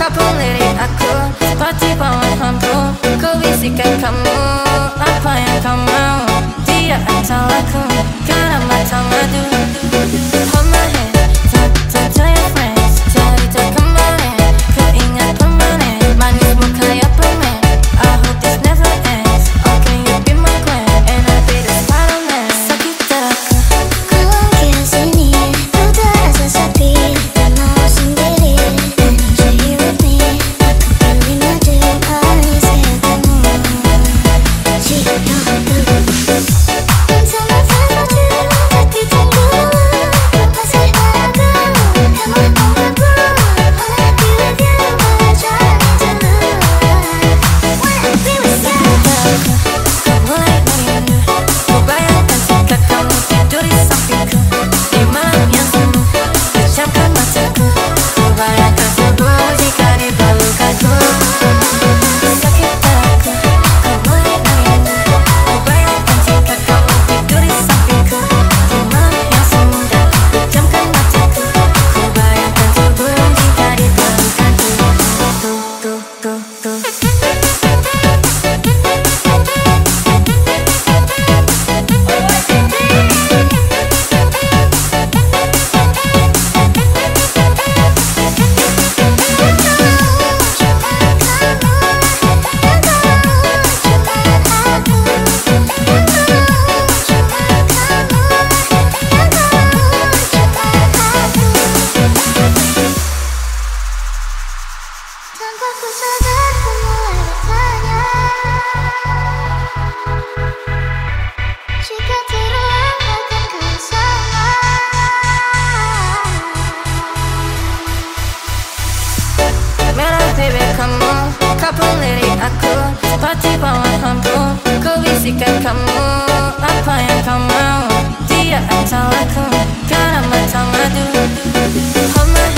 Kau lirik aku seperti bawah lampu. Ku bisikan kamu apa yang kau mau. Tidak ada salahku karena mata madu. Hold my hand, tell your friends. Cerita kembali, ku ingat permanen. Manis muka ya permen. I hope this never ends. Oh, can you be my queen and I'll be the Spider-Man. Sakit hatiku, Ku lagi sini, ku terasa sepi dan mau sendiri. I need you here with me. Aku pilih maju, always ketemu. Jika bersama sama tapi tunggu. Kau masih ragu, kamu mengaku. Wanna be with you, wanna try to wanna be with you. kau mulai merindu. Ku bayangkan jika kamu tidur di sampingku di malam yang semu. Pejamkan mataku, ku bayangkan tubuhmu jika di pelukanku. Sakit hatiku, kau mulai merindu. Ku bayangkan jika kamu tidur di sampingku di malam yang semu. Pejamkan mataku, ku bayangkan tubuhmu jika di pelukanku. Tanpa ku sadar ku mulai bertanya, jika terulang akankah sama? Merah baby kamu, kau lirik aku seperti bawah lampu. Ku bisikan kamu apa yang kau mau. Tidak ada salahku karena mata madu. Hold my